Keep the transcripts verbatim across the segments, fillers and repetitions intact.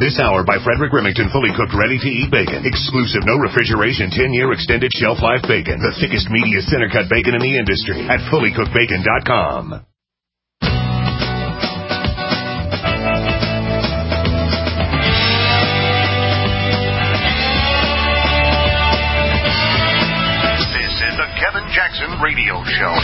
This hour by Frederick Remington, fully cooked, ready-to-eat bacon. Exclusive, no refrigeration, ten-year extended shelf life bacon. The thickest, meatiest, center-cut bacon in the industry at fully cooked bacon dot com. This is the Kevin Jackson Radio Show.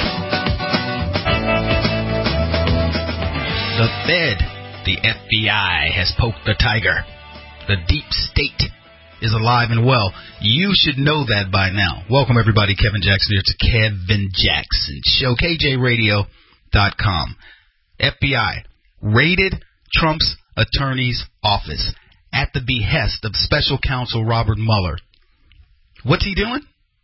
The Fed, the F B I, has poked the tiger. The deep state is alive and well. You should know that by now. Welcome, everybody. Kevin Jackson here to Kevin Jackson Show, K J radio dot com. F B I raided Trump's attorney's office at the behest of special counsel Robert Mueller. What's he doing?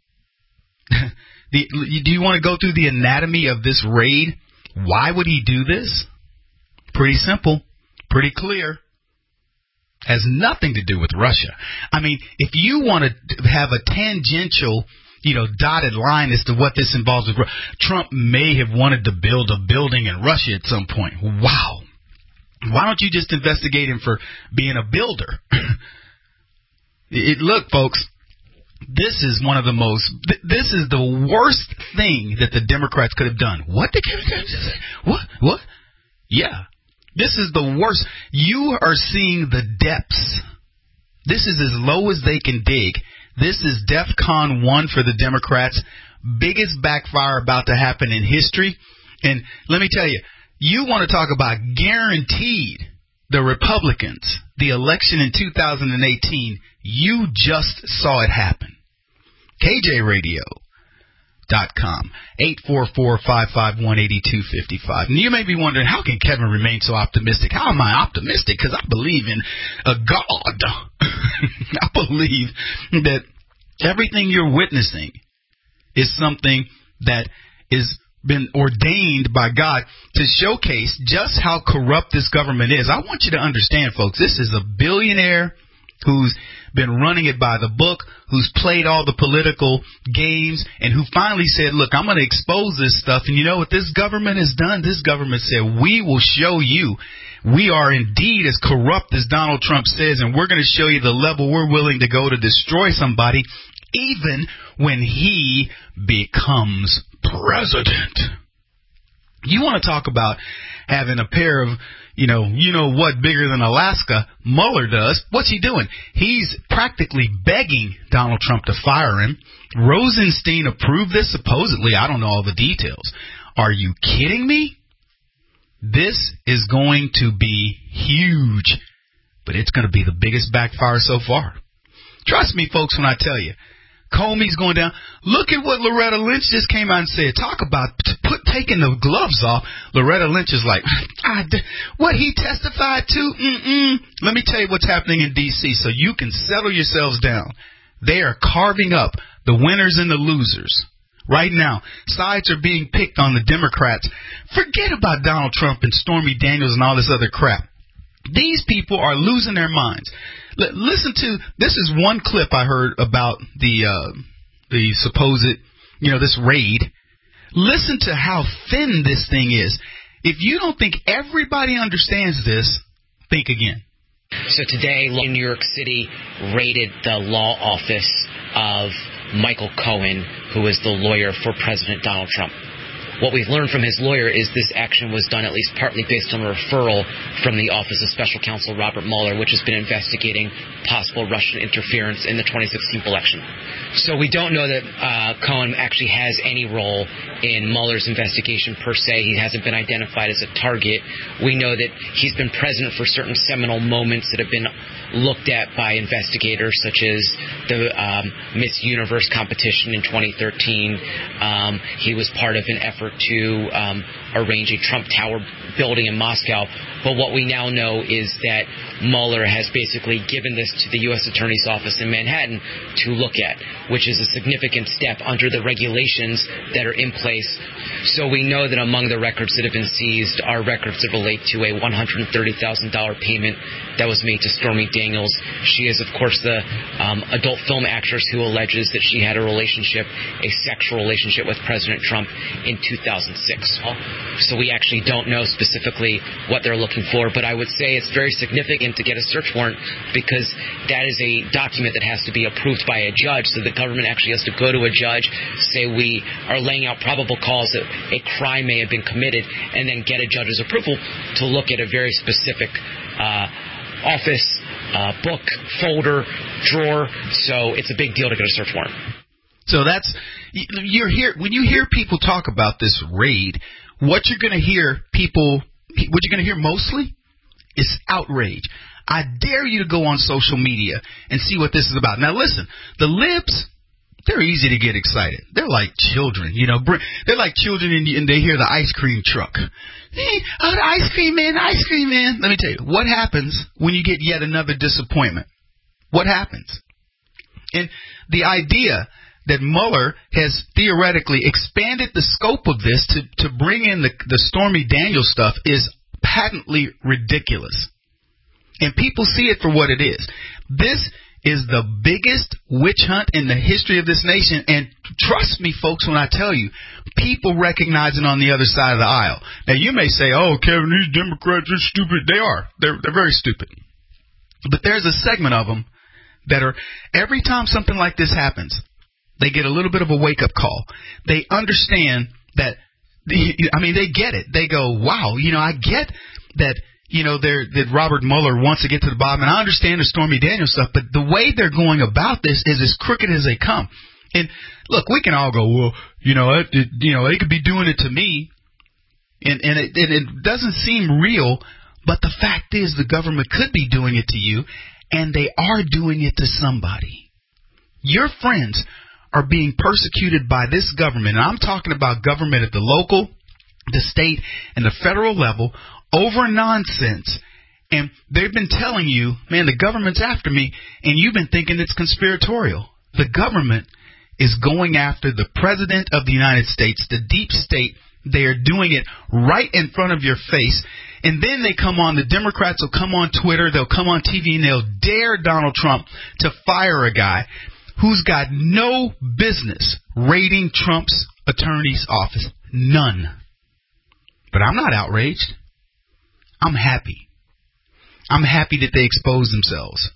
the, do you want to go through the anatomy of this raid? Why would he do this? Pretty simple, pretty clear. Has nothing to do with Russia. I mean, if you want to have a tangential, you know, dotted line as to what this involves with Russia, Trump may have wanted to build a building in Russia at some point. Wow. Why don't you just investigate him for being a builder? it, look, folks, this is one of the most, this is the worst thing that the Democrats could have done. What did Kevin Jackson say? What? What? Yeah. This is the worst. You are seeing the depths. This is as low as they can dig. This is DEFCON one for the Democrats. Biggest backfire about to happen in history. And let me tell you, you want to talk about guaranteed the Republicans, the election in two thousand eighteen, you just saw it happen. K J radio dot com, eight four four, five five one, eight two five five. And you may be wondering, how can Kevin remain so optimistic? How am I optimistic? Because I believe in a God. I believe that everything you're witnessing is something that is been ordained by God to showcase just how corrupt this government is. I want you to understand, folks, this is a billionaire who's been running it by the book, who's played all the political games, and who finally said, look, I'm going to expose this stuff. And you know what this government has done? This government said, we will show you we are indeed as corrupt as Donald Trump says, and we're going to show you the level we're willing to go to destroy somebody, even when he becomes president. You want to talk about having a pair of, you know, you know what, bigger than Alaska, Mueller does. What's he doing? He's practically begging Donald Trump to fire him. Rosenstein approved this, supposedly. I don't know all the details. Are you kidding me? This is going to be huge, but it's going to be the biggest backfire so far. Trust me, folks, when I tell you. Comey's going down. Look at what Loretta Lynch just came out and said. Talk about put taking the gloves off. Loretta Lynch is like, I, what he testified to? Mm-mm. Let me tell you what's happening in D C so you can settle yourselves down. They are carving up the winners and the losers. Right now, sides are being picked on the Democrats. Forget about Donald Trump and Stormy Daniels and all this other crap. These people are losing their minds. L- listen to, this is one clip I heard about the uh, the supposed, you know, this raid. Listen to how thin this thing is. If you don't think everybody understands this, think again. So today, New York City raided the law office of Michael Cohen, who is the lawyer for President Donald Trump. What we've learned from his lawyer is this action was done at least partly based on a referral from the Office of Special Counsel Robert Mueller, which has been investigating possible Russian interference in the twenty sixteen election. So we don't know that uh, Cohen actually has any role in Mueller's investigation per se. He hasn't been identified as a target. We know that he's been present for certain seminal moments that have been looked at by investigators, such as the um, Miss Universe competition in twenty thirteen. Um, he was part of an effort to um, arrange a Trump Tower building in Moscow. But what we now know is that Mueller has basically given this to the U S Attorney's Office in Manhattan to look at, which is a significant step under the regulations that are in place. So we know that among the records that have been seized are records that relate to a one hundred thirty thousand dollars payment that was made to Stormy Daniels. She is, of course, the um, adult film actress who alleges that she had a relationship, a sexual relationship with President Trump in two two thousand six. So we actually don't know specifically what they're looking for, but I would say it's very significant to get a search warrant because that is a document that has to be approved by a judge. So the government actually has to go to a judge, say we are laying out probable cause that a crime may have been committed, and then get a judge's approval to look at a very specific uh, office, uh, book, folder, drawer. So it's a big deal to get a search warrant. So that's, you're here, when you hear people talk about this raid, what you're going to hear people, what you're going to hear mostly is outrage. I dare you to go on social media and see what this is about. Now listen, the libs, they're easy to get excited. They're like children, you know. They're like children, and, and they hear the ice cream truck. Hey, oh, the ice cream man, ice cream man. Let me tell you, what happens when you get yet another disappointment? What happens? And the idea that Mueller has theoretically expanded the scope of this to, to bring in the, the Stormy Daniels stuff is patently ridiculous. And people see it for what it is. This is the biggest witch hunt in the history of this nation. And trust me, folks, when I tell you, people recognize it on the other side of the aisle. Now, you may say, oh, Kevin, these Democrats are stupid. They are. They're, they're very stupid. But there's a segment of them that are, every time something like this happens, they get a little bit of a wake-up call. They understand that, I mean, they get it. They go, wow, you know, I get that, you know, they're, that Robert Mueller wants to get to the bottom, and I understand the Stormy Daniels stuff, but the way they're going about this is as crooked as they come. And look, we can all go, well, you know, it, it, you know, they could be doing it to me, and and it, and it doesn't seem real, but the fact is the government could be doing it to you, and they are doing it to somebody. Your friends are being persecuted by this government, and I'm talking about government at the local, the state, and the federal level over nonsense. And they've been telling you, man, the government's after me, and you've been thinking it's conspiratorial. The government is going after the President of the United States, the deep state. They are doing it right in front of your face. And then they come on, the Democrats will come on Twitter, they'll come on T V, and they'll dare Donald Trump to fire a guy who's got no business raiding Trump's attorney's office. None. But I'm not outraged. I'm happy. I'm happy that they expose themselves.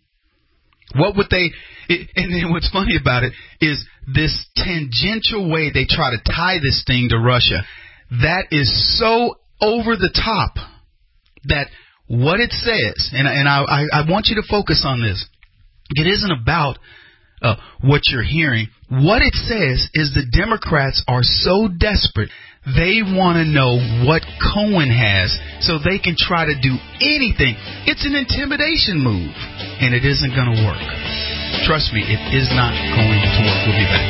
What would they, it, and then what's funny about it is this tangential way they try to tie this thing to Russia. That is so over the top that what it says, and, and I, I, I want you to focus on this. It isn't about uh, what you're hearing. What it says is the Democrats are so desperate. They want to know what Cohen has so they can try to do anything. It's an intimidation move, and it isn't going to work. Trust me, it is not going to work. We'll be back.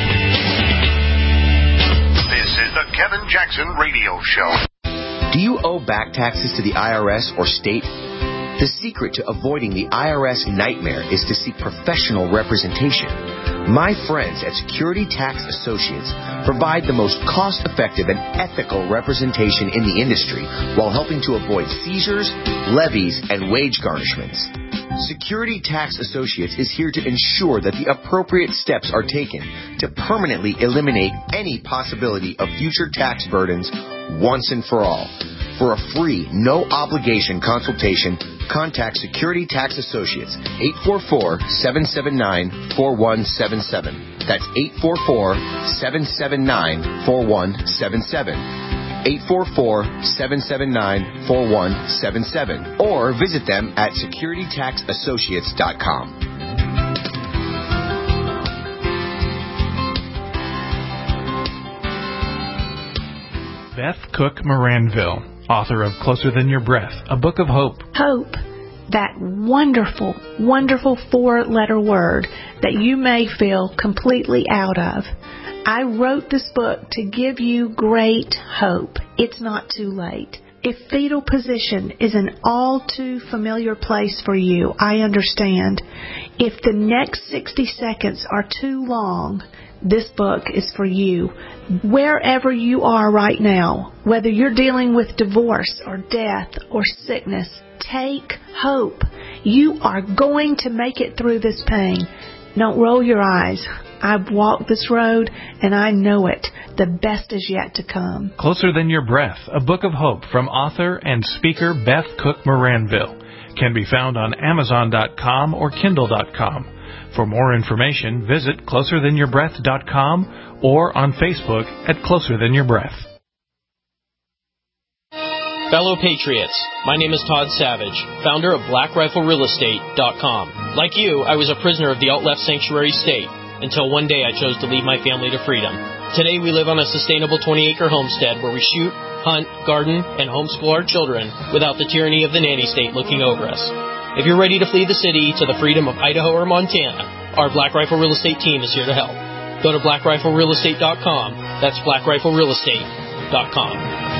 This is the Kevin Jackson Radio Show. Do you owe back taxes to the I R S or state? The secret to avoiding the I R S nightmare is to seek professional representation. My friends at Security Tax Associates provide the most cost-effective and ethical representation in the industry while helping to avoid seizures, levies, and wage garnishments. Security Tax Associates is here to ensure that the appropriate steps are taken to permanently eliminate any possibility of future tax burdens once and for all. For a free, no-obligation consultation, contact Security Tax Associates, eight four four, seven seven nine, four one seven seven. That's eight four four, seven seven nine, four one seven seven. eight four four, seven seven nine, four one seven seven. Or visit them at security tax associates dot com. Beth Cook Moranville, author of Closer Than Your Breath, a book of hope. Hope, that wonderful, wonderful four-letter word that you may feel completely out of. I wrote this book to give you great hope. It's not too late. If fetal position is an all too familiar place for you, I understand. If the next sixty seconds are too long, this book is for you. Wherever you are right now, whether you're dealing with divorce or death or sickness, take hope. You are going to make it through this pain. Don't roll your eyes. I've walked this road, and I know it. The best is yet to come. Closer Than Your Breath, a book of hope from author and speaker Beth Cook Moranville, can be found on Amazon dot com or Kindle dot com. For more information, visit closer than your breath dot com or on Facebook at Closer Than Your Breath. Fellow Patriots, my name is Todd Savage, founder of Black Rifle Real Estate dot com. Like you, I was a prisoner of the alt-left sanctuary state until one day I chose to lead my family to freedom. Today we live on a sustainable twenty-acre homestead where we shoot, hunt, garden, and homeschool our children without the tyranny of the nanny state looking over us. If you're ready to flee the city to the freedom of Idaho or Montana, our Black Rifle Real Estate team is here to help. Go to Black Rifle Real Estate dot com. That's Black Rifle Real Estate dot com.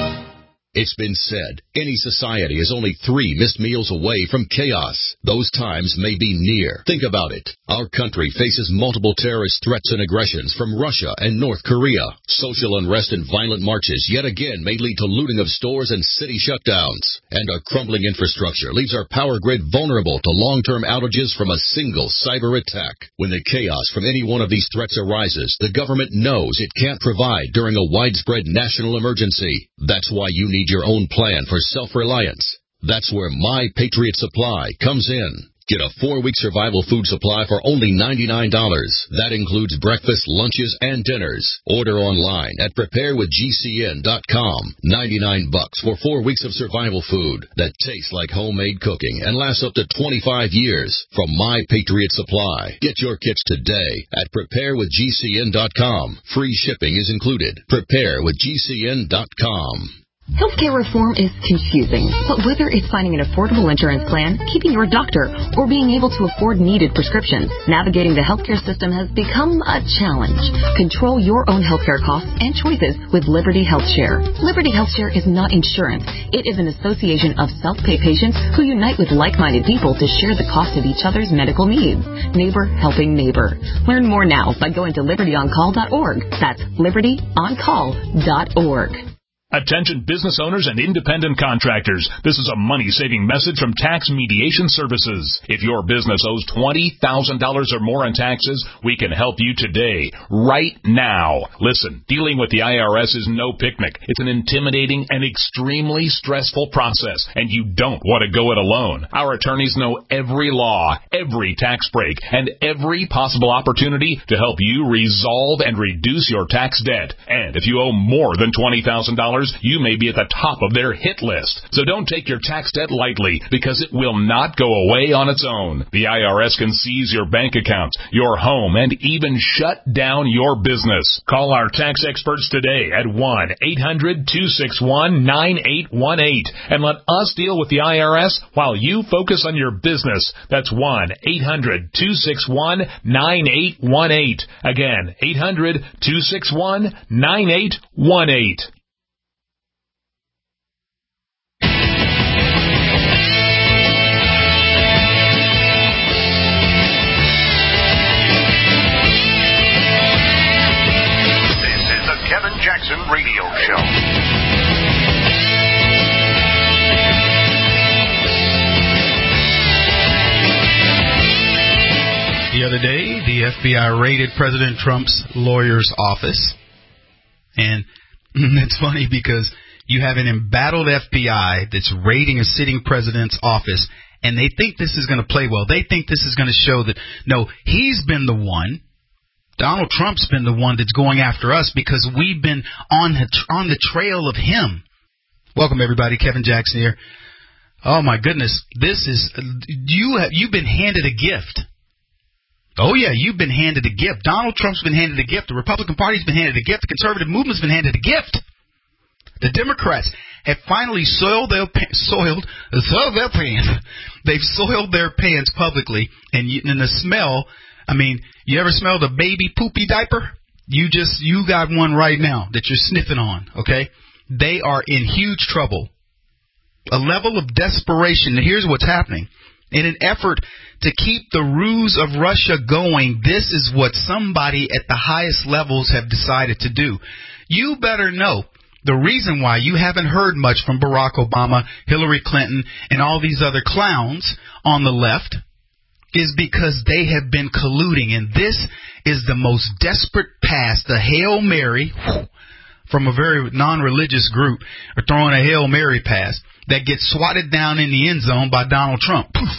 It's been said, any society is only three missed meals away from chaos. Those times may be near. Think about it. Our country faces multiple terrorist threats and aggressions from Russia and North Korea. Social unrest and violent marches yet again may lead to looting of stores and city shutdowns. And our crumbling infrastructure leaves our power grid vulnerable to long-term outages from a single cyber attack. When the chaos from any one of these threats arises, the government knows it can't provide during a widespread national emergency. That's why you need your own plan for self-reliance. That's where My Patriot Supply comes in. Get a four-week survival food supply for only ninety-nine dollars. That includes breakfast, lunches, and dinners. Order online at prepare with G C N dot com. ninety-nine bucks for four weeks of survival food that tastes like homemade cooking and lasts up to twenty-five years from My Patriot Supply. Get your kits today at prepare with G C N dot com. Free shipping is included. prepare with G C N dot com. Healthcare reform is confusing, but whether it's finding an affordable insurance plan, keeping your doctor, or being able to afford needed prescriptions, navigating the healthcare system has become a challenge. Control your own healthcare costs and choices with Liberty HealthShare. Liberty HealthShare is not insurance. It is an association of self-pay patients who unite with like-minded people to share the cost of each other's medical needs. Neighbor helping neighbor. Learn more now by going to liberty on call dot org. That's liberty on call dot org. Attention business owners and independent contractors. This is a money-saving message from Tax Mediation Services. If your business owes twenty thousand dollars or more in taxes, we can help you today, right now. Listen, dealing with the I R S is no picnic. It's an intimidating and extremely stressful process, and you don't want to go it alone. Our attorneys know every law, every tax break, and every possible opportunity to help you resolve and reduce your tax debt. And if you owe more than twenty thousand dollars, you may be at the top of their hit list. So don't take your tax debt lightly, because it will not go away on its own. The I R S can seize your bank accounts, your home, and even shut down your business. Call our tax experts today at one eight hundred two six one nine eight one eight and let us deal with the I R S while you focus on your business. That's one eight hundred two six one nine eight one eight. Again, eight hundred two six one nine eight one eight. Kevin Jackson Radio Show. The other day, the F B I raided President Trump's lawyer's office. And it's funny because you have an embattled F B I that's raiding a sitting president's office, and they think this is going to play well. They think this is going to show that, no, he's been the one. Donald Trump's been the one that's going after us because we've been on the, on the trail of him. Welcome, everybody. Kevin Jackson here. Oh, my goodness. This is, you have, you've been handed a gift. Oh, yeah, you've been handed a gift. Donald Trump's been handed a gift. The Republican Party's been handed a gift. The conservative movement's been handed a gift. The Democrats have finally soiled their, soiled, soiled their pants. They've soiled their pants publicly, and, you, and the smell, I mean, you ever smelled a baby poopy diaper? You just, you got one right now that you're sniffing on, okay? They are in huge trouble. A level of desperation. Here's what's happening. In an effort to keep the ruse of Russia going, this is what somebody at the highest levels have decided to do. You better know the reason why you haven't heard much from Barack Obama, Hillary Clinton, and all these other clowns on the left. is because they have been colluding. And this is the most desperate pass, the Hail Mary, whew, from a very non-religious group, or throwing a Hail Mary pass that gets swatted down in the end zone by Donald Trump. Poof.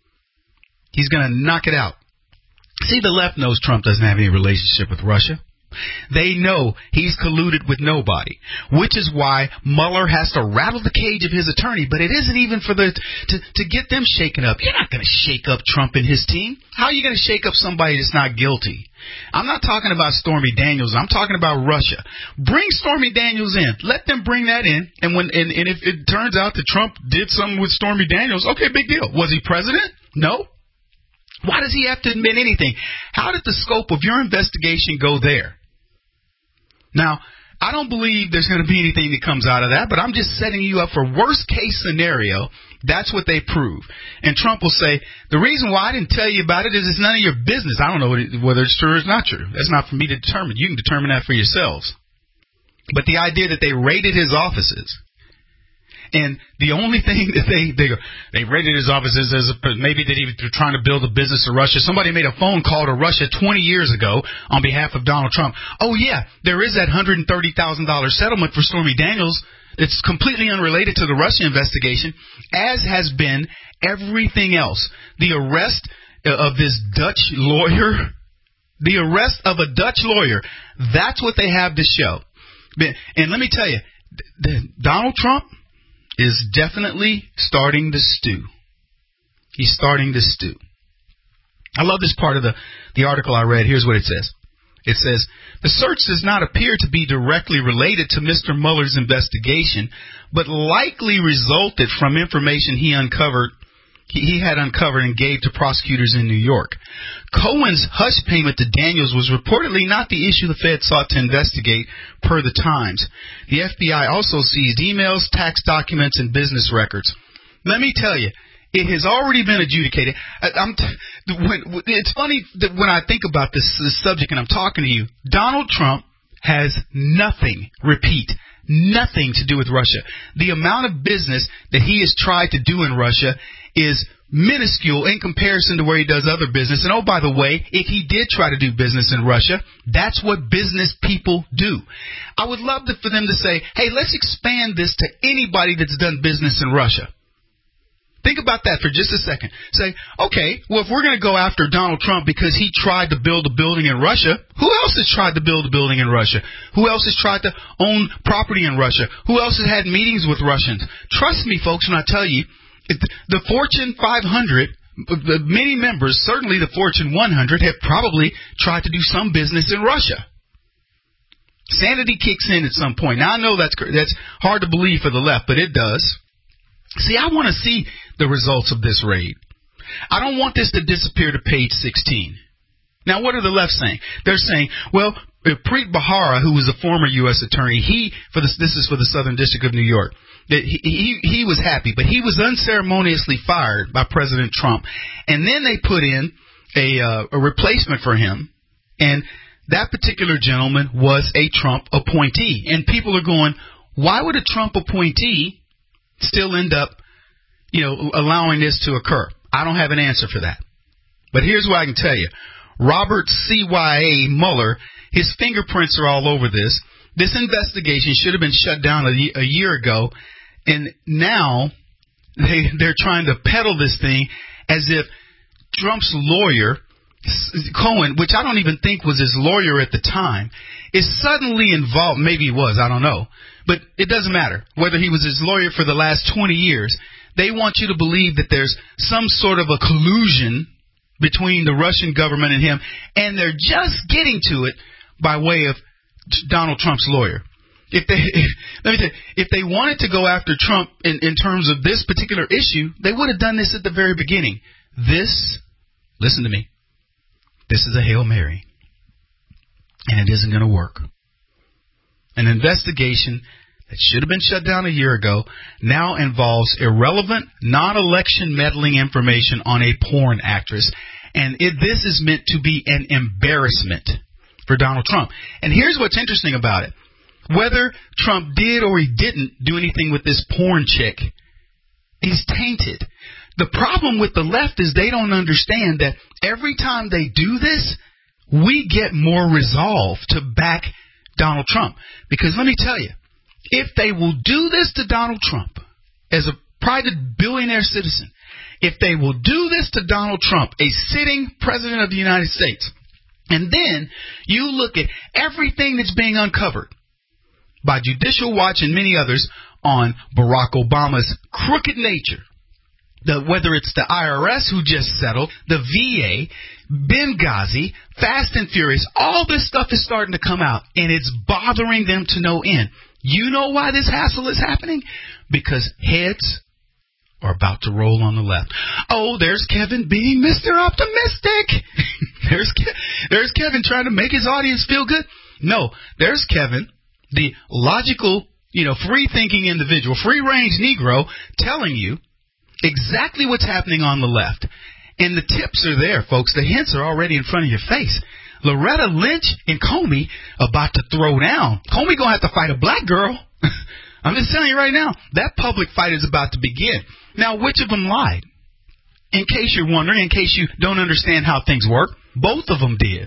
He's going to knock it out. See, the left knows Trump doesn't have any relationship with Russia. They know he's colluded with nobody, which is why Mueller has to rattle the cage of his attorney. But it isn't even for the to, to get them shaken up. You're not going to shake up Trump and his team. How are you going to shake up somebody that's not guilty? I'm not talking about Stormy Daniels. I'm talking about Russia. Bring Stormy Daniels in. Let them bring that in. And when and, and if it turns out that Trump did something with Stormy Daniels, okay, big deal. Was he president? No. Why does he have to admit anything? How did the scope of your investigation go there? Now, I don't believe there's going to be anything that comes out of that, but I'm just setting you up for worst case scenario. That's what they prove. And Trump will say, the reason why I didn't tell you about it is it's none of your business. I don't know whether it's true or it's not true. That's not for me to determine. You can determine that for yourselves. But the idea that they raided his offices, and the only thing that they they they raided his offices as a, maybe that he was trying to build a business in Russia. Somebody made a phone call to Russia twenty years ago on behalf of Donald Trump. Oh yeah, there is that one hundred thirty thousand dollars settlement for Stormy Daniels. It's completely unrelated to the Russia investigation, as has been everything else. The arrest of this Dutch lawyer, the arrest of a Dutch lawyer. That's what they have to show. And let me tell you, Donald Trump is definitely starting to stew. He's starting to stew. I love this part of the, the article I read. Here's what it says. It says, the search does not appear to be directly related to Mister Mueller's investigation, but likely resulted from information he uncovered he had uncovered and gave to prosecutors in New York. Cohen's hush payment to Daniels was reportedly not the issue the Fed sought to investigate, per the Times. The F B I also seized emails, tax documents, and business records. Let me tell you, it has already been adjudicated. I, I'm t- when, it's funny that when I think about this, this subject and I'm talking to you, Donald Trump has nothing, repeat, nothing to do with Russia. The amount of business that he has tried to do in Russia is minuscule in comparison to where he does other business. And oh, by the way, if he did try to do business in Russia, that's what business people do. I would love to, for them to say, hey, let's expand this to anybody that's done business in Russia. Think about that for just a second. Say, okay, well, if we're going to go after Donald Trump because he tried to build a building in Russia, who else has tried to build a building in Russia? Who else has tried to own property in Russia? Who else has had meetings with Russians? Trust me, folks, when I tell you, the Fortune five hundred, many members, certainly the Fortune one hundred, have probably tried to do some business in Russia. Sanity kicks in at some point. Now, I know that's that's hard to believe for the left, but it does. See, I want to see the results of this raid. I don't want this to disappear to page sixteen. Now, what are the left saying? They're saying, well, Preet Bharara, who was a former U S attorney, he for this, this is for the Southern District of New York, that he, he he was happy, but he was unceremoniously fired by President Trump, and then they put in a uh, a replacement for him, and that particular gentleman was a Trump appointee, and people are going, why would a Trump appointee still end up, you know, allowing this to occur? I don't have an answer for that, but here's what I can tell you: Robert C Y A Mueller, his fingerprints are all over this. This investigation should have been shut down a, a year ago, and now they, they're trying to peddle this thing as if Trump's lawyer, Cohen, which I don't even think was his lawyer at the time, is suddenly involved. Maybe he was, I don't know. But it doesn't matter whether he was his lawyer for the last twenty years. They want you to believe that there's some sort of a collusion between the Russian government and him, and they're just getting to it by way of Donald Trump's lawyer. If they, if, let me tell you, if they wanted to go after Trump in, in terms of this particular issue, they would have done this at the very beginning. This, listen to me, this is a Hail Mary, and it isn't going to work. An investigation that should have been shut down a year ago now involves irrelevant, non-election meddling information on a porn actress, and it, this is meant to be an embarrassment for Donald Trump. And here's what's interesting about it. Whether Trump did or he didn't do anything with this porn chick, he's tainted. the problem with the left is they don't understand that every time they do this, we get more resolve to back Donald Trump. Because let me tell you, if they will do this to Donald Trump as a private billionaire citizen, if they will do this to Donald Trump, a sitting president of the United States, and then you look at everything that's being uncovered by Judicial Watch and many others on Barack Obama's crooked nature, the, whether it's the I R S who just settled, the V A, Benghazi, Fast and Furious, all this stuff is starting to come out, and it's bothering them to no end. You know why this hassle is happening? Because heads are about to roll on the left. Oh, there's Kevin being Mister Optimistic. there's Ke- there's Kevin trying to make his audience feel good. No, there's Kevin, the logical, you know, free-thinking individual, free-range Negro, telling you exactly what's happening on the left. And the tips are there, folks. The hints are already in front of your face. Loretta Lynch and Comey about to throw down. Comey going to have to fight a black girl. I'm just telling you right now, that public fight is about to begin. Now, which of them lied? In case you're wondering, in case you don't understand how things work, both of them did.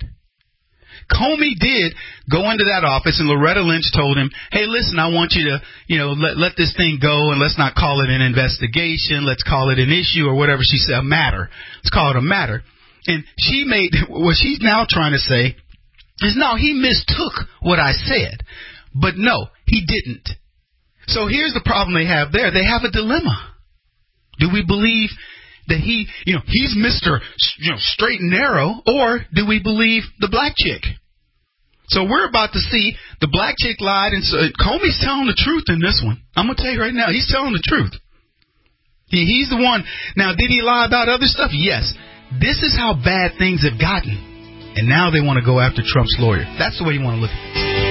Comey did go into that office, and Loretta Lynch told him, hey, listen, I want you to, you know, let, let this thing go, and let's not call it an investigation. Let's call it an issue or whatever she said, a matter. Let's call it a matter. And she made, what she's now trying to say is, no, he mistook what I said. But no, he didn't. So here's the problem they have there. They have a dilemma. Do we believe that he, you know, he's Mister You know, straight and narrow, or do we believe the black chick? So we're about to see the black chick lied, and so Comey's telling the truth in this one. I'm going to tell you right now, he's telling the truth. He, he's the one. Now, did he lie about other stuff? Yes. This is how bad things have gotten. And now they want to go after Trump's lawyer. That's the way you want to look at it.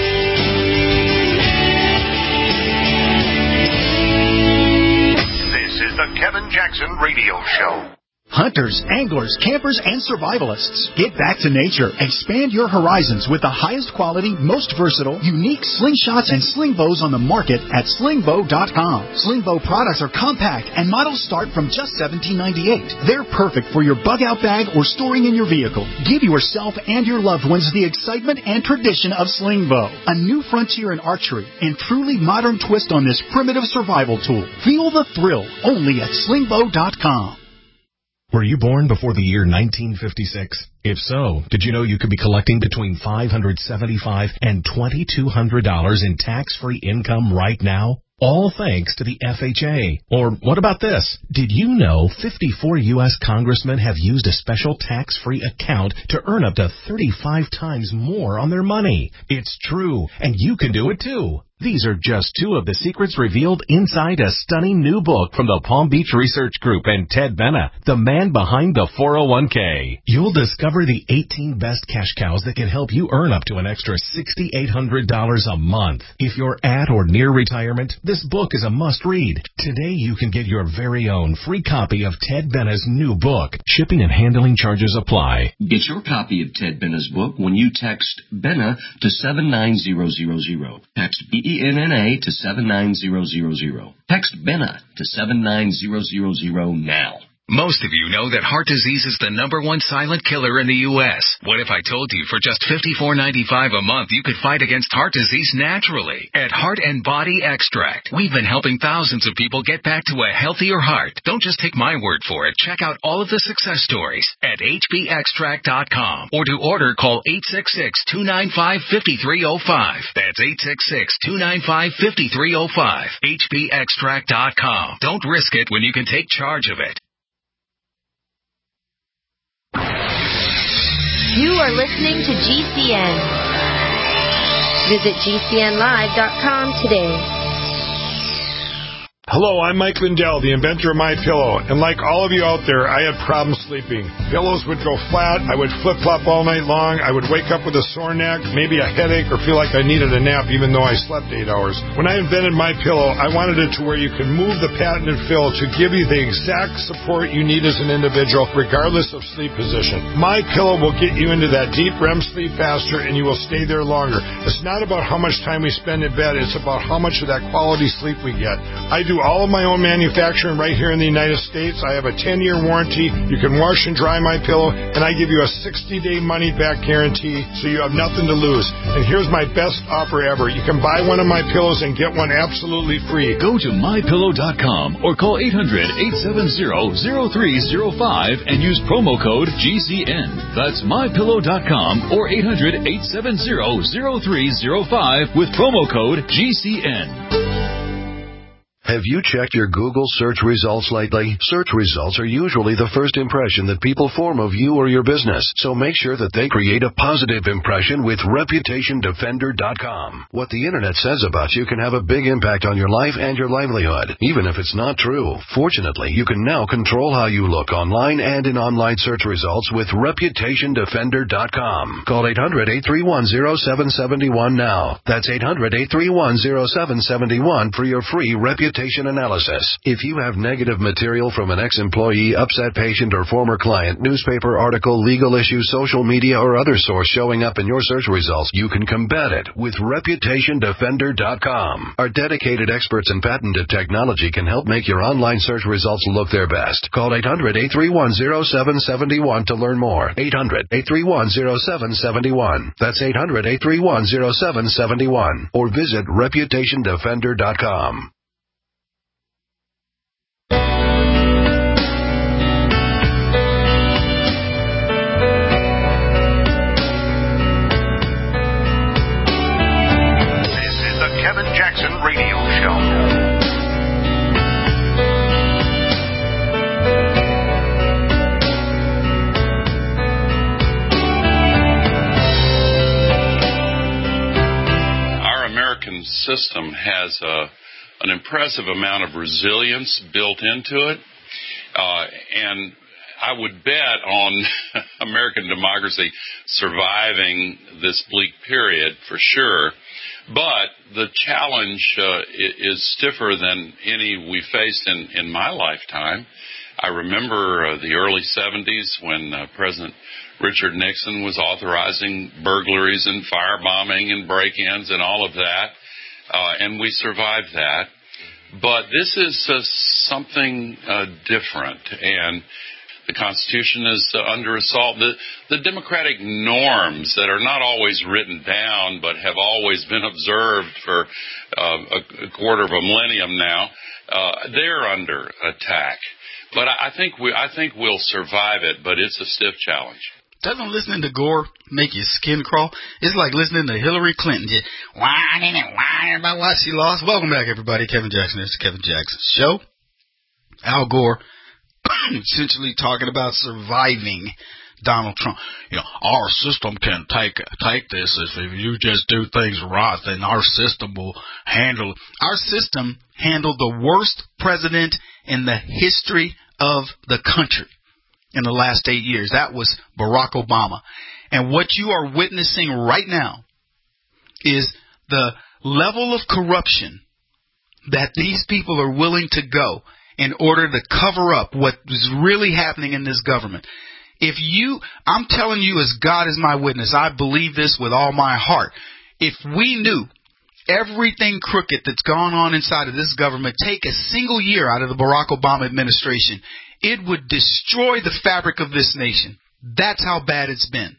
The Kevin Jackson Radio Show. Hunters, anglers, campers, and survivalists. Get back to nature. Expand your horizons with the highest quality, most versatile, unique slingshots and sling bows on the market at sling bow dot com. Sling bow products are compact and models start from just seventeen ninety-eight. They're perfect for your bug out bag or storing in your vehicle. Give yourself and your loved ones the excitement and tradition of sling bow. A new frontier in archery and truly modern twist on this primitive survival tool. Feel the thrill only at sling bow dot com. Were you born before the year nineteen fifty-six? If so, did you know you could be collecting between five hundred seventy-five dollars and twenty-two hundred dollars in tax-free income right now? All thanks to the F H A. Or what about this? Did you know fifty-four U S congressmen have used a special tax-free account to earn up to thirty-five times more on their money? It's true, and you can do it too. These are just two of the secrets revealed inside a stunning new book from the Palm Beach Research Group and Ted Benna, the man behind the four oh one k. You'll discover the eighteen best cash cows that can help you earn up to an extra six thousand eight hundred dollars a month. If you're at or near retirement, this book is a must-read. Today you can get your very own free copy of Ted Benna's new book. Shipping and handling charges apply. Get your copy of Ted Benna's book when you text Benna to seven nine zero zero zero. Text B E N N A to seven nine zero zero zero. Text Benna to seven nine zero zero zero now. Most of you know that heart disease is the number one silent killer in the U S What if I told you for just fifty-four ninety-five a month you could fight against heart disease naturally? At Heart and Body Extract, we've been helping thousands of people get back to a healthier heart. Don't just take my word for it. Check out all of the success stories at H B extract dot com, or to order, call eight six six, two nine five, five three zero five. That's eight six six, two nine five, five three zero five. H B extract dot com. Don't risk it when you can take charge of it. You are listening to G C N. Visit G C N live dot com today. Hello, I'm Mike Lindell, the inventor of MyPillow, and like all of you out there, I had problems sleeping. Pillows would go flat. I would flip-flop all night long. I would wake up with a sore neck, maybe a headache, or feel like I needed a nap even though I slept eight hours. When I invented MyPillow, I wanted it to where you could move the patented fill to give you the exact support you need as an individual, regardless of sleep position. MyPillow will get you into that deep R E M sleep faster, and you will stay there longer. It's not about how much time we spend in bed. It's about how much of that quality sleep we get. I do all of my own manufacturing right here in the United States. I have a ten-year warranty. You can wash and dry MyPillow, and I give you a sixty-day money-back guarantee, so you have nothing to lose. And here's my best offer ever. You can buy one of my pillows and get one absolutely free. Go to my pillow dot com or call eight hundred, eight seven zero, zero three zero five and use promo code G C N. That's my pillow dot com or eight hundred, eight seven zero, zero three zero five with promo code G C N. Have you checked your Google search results lately? Search results are usually the first impression that people form of you or your business, so make sure that they create a positive impression with reputation defender dot com. What the internet says about you can have a big impact on your life and your livelihood, even if it's not true. Fortunately, you can now control how you look online and in online search results with reputation defender dot com. Call eight hundred, eight three one, zero seven seven one now. That's eight hundred, eight three one, zero seven seven one for your free reputation analysis. If you have negative material from an ex-employee, upset patient, or former client, newspaper article, legal issue, social media, or other source showing up in your search results, you can combat it with reputation defender dot com. Our dedicated experts in patented technology can help make your online search results look their best. Call eight hundred, eight three one, zero seven seven one to learn more. eight hundred, eight three one, zero seven seven one. That's eight hundred, eight three one, zero seven seven one. Or visit reputation defender dot com. Kevin Jackson Radio Show. Our American system has a, an impressive amount of resilience built into it, uh, and I would bet on American democracy surviving this bleak period for sure. But the challenge uh, is stiffer than any we faced in, in my lifetime. I remember uh, the early seventies when uh, President Richard Nixon was authorizing burglaries and firebombing and break-ins and all of that, uh, and we survived that. But this is uh, something uh, different, and the Constitution is uh, under assault. The, the democratic norms that are not always written down but have always been observed for uh, a, a quarter of a millennium now, uh, they're under attack. But I, I think we, I think we'll survive it, but it's a stiff challenge. Doesn't listening to Gore make your skin crawl? It's like listening to Hillary Clinton just whining and whining about what she lost. Welcome back, everybody. Kevin Jackson. It's Kevin Jackson's show. Al Gore essentially talking about surviving Donald Trump. You know, our system can take take this. If you just do things right, then our system will handle it. Our system handled the worst president in the history of the country in the last eight years. That was Barack Obama. And what you are witnessing right now is the level of corruption that these people are willing to go in order to cover up what is really happening in this government. If you, I'm telling you as God is my witness, I believe this with all my heart. If we knew everything crooked that's gone on inside of this government, take a single year out of the Barack Obama administration, it would destroy the fabric of this nation. That's how bad it's been.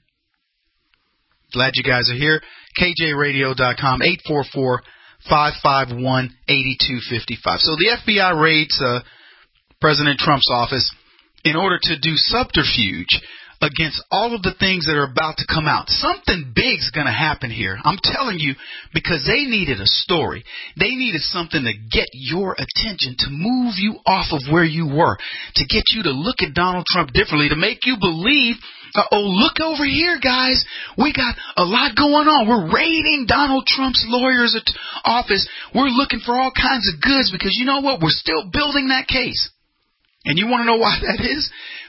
Glad you guys are here. K J radio dot com, eight four four, five five one, eight two five five. So the F B I raids uh, President Trump's office in order to do subterfuge against all of the things that are about to come out. Something big's going to happen here. I'm telling you, because they needed a story. They needed something to get your attention, to move you off of where you were, to get you to look at Donald Trump differently, to make you believe, uh, oh, look over here, guys. We got a lot going on. We're raiding Donald Trump's lawyer's office. We're looking for all kinds of goods because you know what? We're still building that case. And you want to know why that is?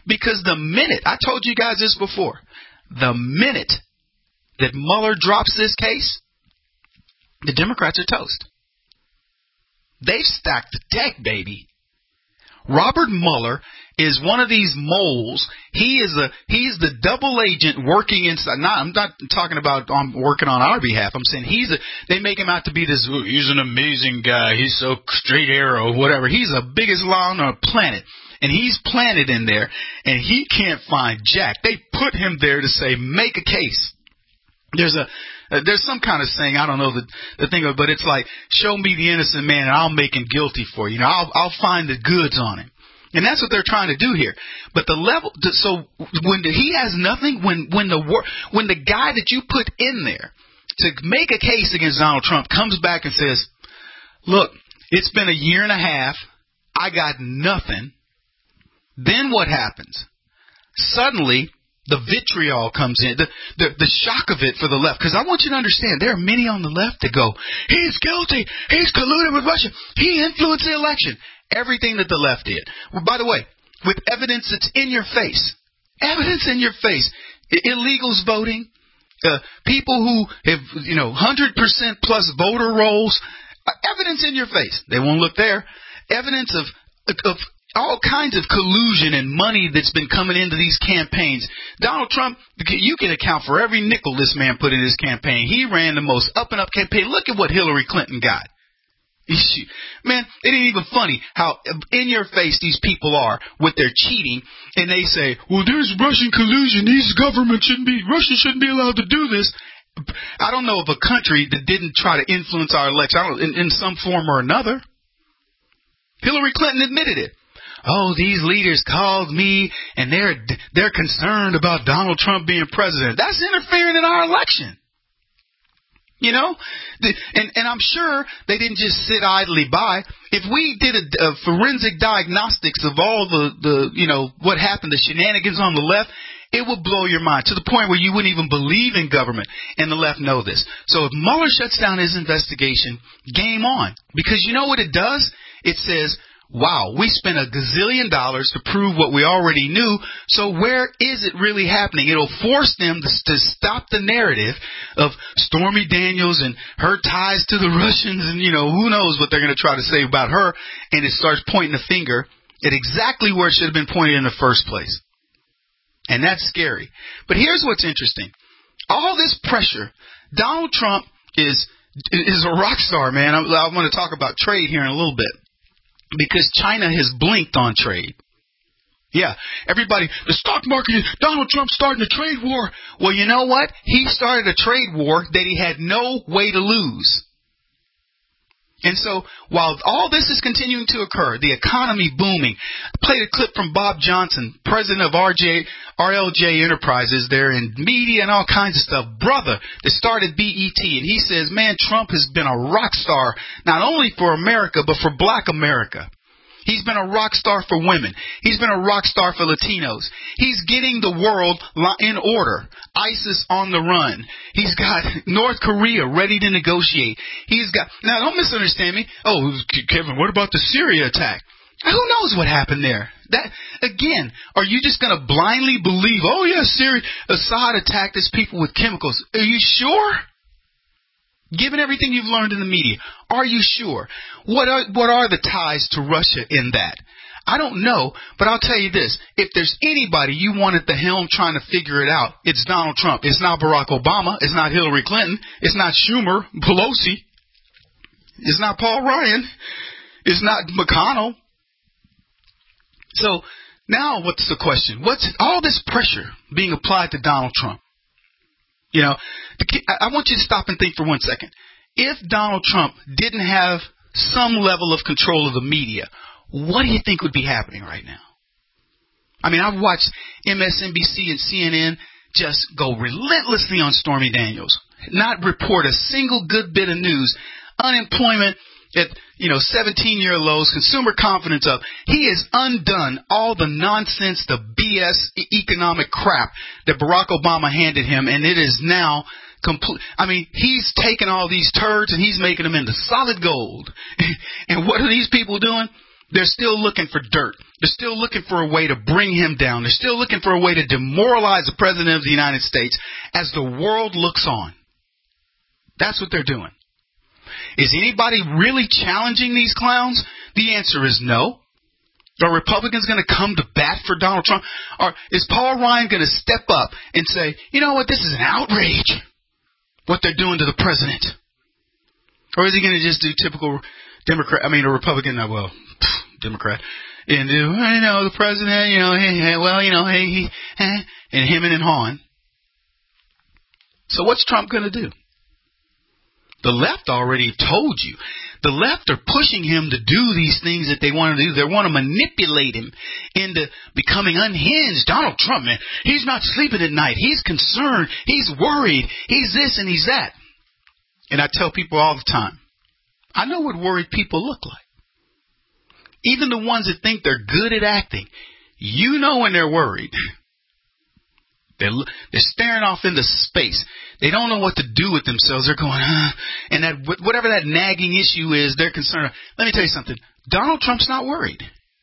Because the minute, I told you guys this before, the minute that Mueller drops this case, the Democrats are toast. They've stacked the deck, baby. Robert Mueller is one of these moles. He is a he's the double agent working inside. Not, I'm not talking about um, working on our behalf. I'm saying he's a. They make him out to be this. Ooh, he's an amazing guy. He's so straight arrow, whatever. He's the biggest law on the planet, and he's planted in there, and he can't find jack. They put him there to say make a case. There's a uh, there's some kind of saying, I don't know the the thing of it, but it's like, show me the innocent man and I'll make him guilty for you. You know, I'll I'll find the goods on him. And that's what they're trying to do here. But the level, so when the, he has nothing, when when the when the guy that you put in there to make a case against Donald Trump comes back and says, look, it's been a year and a half, I got nothing. Then what happens? Suddenly, the vitriol comes in, the, the the shock of it for the left. Because I want you to understand, there are many on the left that go, he's guilty, he's colluded with Russia, he influenced the election. Everything that the left did. Well, by the way, with evidence that's in your face, evidence in your face, illegals voting, uh, people who have, you know, one hundred percent plus voter rolls, uh, evidence in your face. They won't look there. Evidence of of all kinds of collusion and money that's been coming into these campaigns. Donald Trump, you can account for every nickel this man put in his campaign. He ran the most up-and-up campaign. Look at what Hillary Clinton got. Man, it ain't even funny how in your face these people are with their cheating, and they say, well, there's Russian collusion. These governments shouldn't be, Russia shouldn't be allowed to do this. I don't know of a country that didn't try to influence our election I don't, in, in some form or another. Hillary Clinton admitted it. Oh, these leaders called me, and they're they're concerned about Donald Trump being president. That's interfering in our election. You know, and, and I'm sure they didn't just sit idly by. If we did a, a forensic diagnostics of all the, the, you know, what happened, the shenanigans on the left, it would blow your mind to the point where you wouldn't even believe in government. And the left know this. So if Mueller shuts down his investigation, game on. Because you know what it does? It says, wow, we spent a gazillion dollars to prove what we already knew, so where is it really happening? It'll force them to, to stop the narrative of Stormy Daniels and her ties to the Russians, and, you know, who knows what they're going to try to say about her, and it starts pointing the finger at exactly where it should have been pointed in the first place. And that's scary. But here's what's interesting. All this pressure, Donald Trump is is a rock star, man. I, I want to talk about trade here in a little bit. Because China has blinked on trade. Yeah, everybody, the stock market, Donald Trump starting a trade war. Well, you know what? He started a trade war that he had no way to lose. And so, while all this is continuing to occur, the economy booming, I played a clip from Bob Johnson, president of R J, R L J Enterprises there in media and all kinds of stuff, brother that started B E T, and he says, man, Trump has been a rock star, not only for America, but for black America. He's been a rock star for women. He's been a rock star for Latinos. He's getting the world in order. ISIS on the run. He's got North Korea ready to negotiate. He's got, now don't misunderstand me. Oh, Kevin, what about the Syria attack? Who knows what happened there? That, again, are you just going to blindly believe, oh yeah, Syria, Assad attacked his people with chemicals? Are you sure? Given everything you've learned in the media, are you sure? What are what are the ties to Russia in that? I don't know, but I'll tell you this. If there's anybody you want at the helm trying to figure it out, it's Donald Trump. It's not Barack Obama. It's not Hillary Clinton. It's not Schumer, Pelosi. It's not Paul Ryan. It's not McConnell. So now what's the question? What's all this pressure being applied to Donald Trump? You know, I want you to stop and think for one second. If Donald Trump didn't have some level of control of the media, what do you think would be happening right now? I mean, I've watched M S N B C and C N N just go relentlessly on Stormy Daniels, not report a single good bit of news. Unemployment at, you know, seventeen-year lows, consumer confidence up. He has undone all the nonsense, the B S economic crap that Barack Obama handed him, and it is now complete. I mean, he's taken all these turds and he's making them into solid gold. And what are these people doing? They're still looking for dirt. They're still looking for a way to bring him down. They're still looking for a way to demoralize the President of the United States as the world looks on. That's what they're doing. Is anybody really challenging these clowns? The answer is no. Are Republicans going to come to bat for Donald Trump? Or is Paul Ryan going to step up and say, you know what, this is an outrage, what they're doing to the president? Or is he going to just do typical Democrat, I mean a Republican, uh, well, Democrat, and do, you know, the president, you know, hey, hey well, you know, hey, he, eh, and him and hawing. So what's Trump going to do? The left already told you. The left are pushing him to do these things that they want to do. They want to manipulate him into becoming unhinged. Donald Trump, man, he's not sleeping at night. He's concerned. He's worried. He's this and he's that. And I tell people all the time, I know what worried people look like. Even the ones that think they're good at acting, you know when they're worried. They're, they're staring off into space. They don't know what to do with themselves. They're going, ah. And that whatever that nagging issue is, they're concerned. Let me tell you something. Donald Trump's not worried.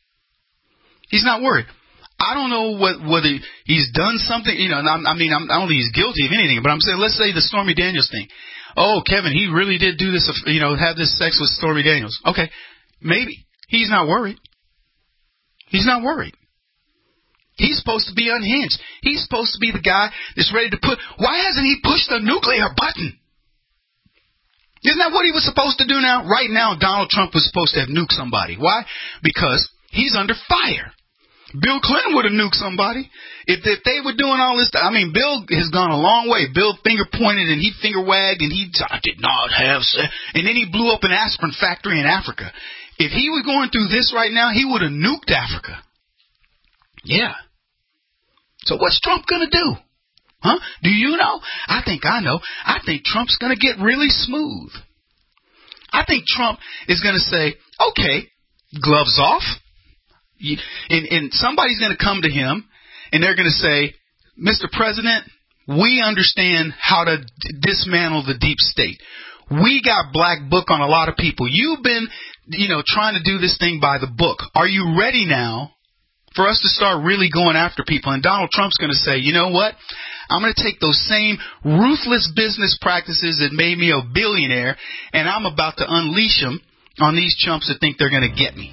He's not worried. I don't know what, whether he's done something. You know, I mean, I'm, I don't think he's guilty of anything. But I'm saying, let's say the Stormy Daniels thing. Oh, Kevin, he really did do this, you know, have this sex with Stormy Daniels. Okay, maybe. He's not worried. He's not worried. He's supposed to be unhinged. He's supposed to be the guy that's ready to put... Why hasn't he pushed the nuclear button? Isn't that what he was supposed to do now? Right now, Donald Trump was supposed to have nuked somebody. Why? Because he's under fire. Bill Clinton would have nuked somebody. If, if they were doing all this... I mean, Bill has gone a long way. Bill finger pointed and he finger wagged and he... I did not have... And then he blew up an aspirin factory in Africa. If he were going through this right now, he would have nuked Africa. Yeah. So what's Trump going to do? Huh? Do you know? I think I know. I think Trump's going to get really smooth. I think Trump is going to say, okay, gloves off. And, and somebody's going to come to him and they're going to say, Mister President, we understand how to dismantle the deep state. We got black book on a lot of people. You've been, you know, trying to do this thing by the book. Are you ready now for us to start really going after people? And Donald Trump's going to say, you know what? I'm going to take those same ruthless business practices that made me a billionaire, and I'm about to unleash them on these chumps that think they're going to get me.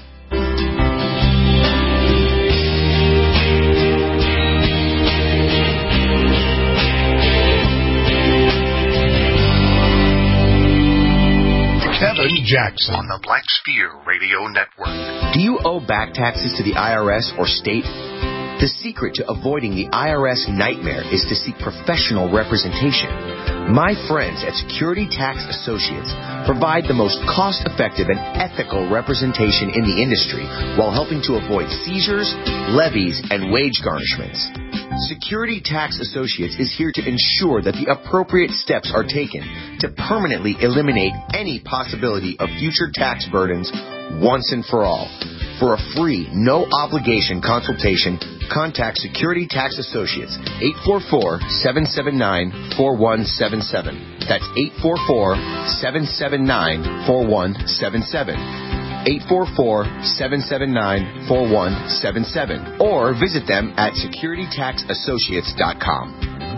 Kevin Jackson on the Black Sphere Radio Network. Do you owe back taxes to the I R S or state? The secret to avoiding the I R S nightmare is to seek professional representation. My friends at Security Tax Associates provide the most cost-effective and ethical representation in the industry while helping to avoid seizures, levies, and wage garnishments. Security Tax Associates is here to ensure that the appropriate steps are taken to permanently eliminate any possibility of future tax burdens once and for all. For a free, no-obligation consultation, contact Security Tax Associates, eight four four, seven seven nine, four one seven seven. That's eight four four, seven seven nine, four one seven seven. eight four four, seven seven nine, four one seven seven. Or visit them at security tax associates dot com.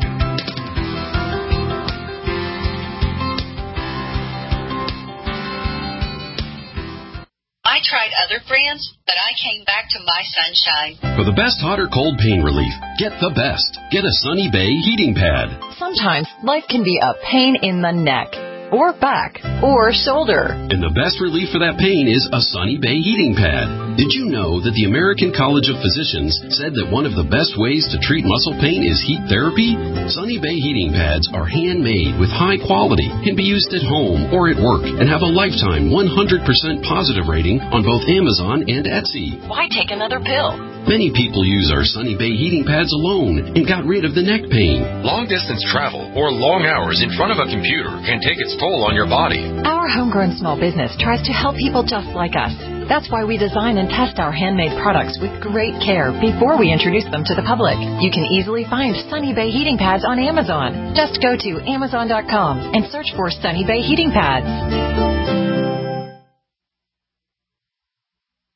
I tried other brands, but I came back to My Sunshine. For the best hot or cold pain relief, get the best. Get a Sunny Bay heating pad. Sometimes life can be a pain in the neck, or back, or shoulder. And the best relief for that pain is a Sunny Bay heating pad. Did you know that the American College of Physicians said that one of the best ways to treat muscle pain is heat therapy? Sunny Bay heating pads are handmade with high quality, can be used at home or at work, and have a lifetime one hundred percent positive rating on both Amazon and Etsy. Why take another pill? Many people use our Sunny Bay heating pads alone and got rid of the neck pain. Long-distance travel or long hours in front of a computer can take its toll on your body. Our homegrown small business tries to help people just like us. That's why we design and test our handmade products with great care before we introduce them to the public. You can easily find Sunny Bay heating pads on Amazon. Just go to amazon dot com and search for Sunny Bay heating pads.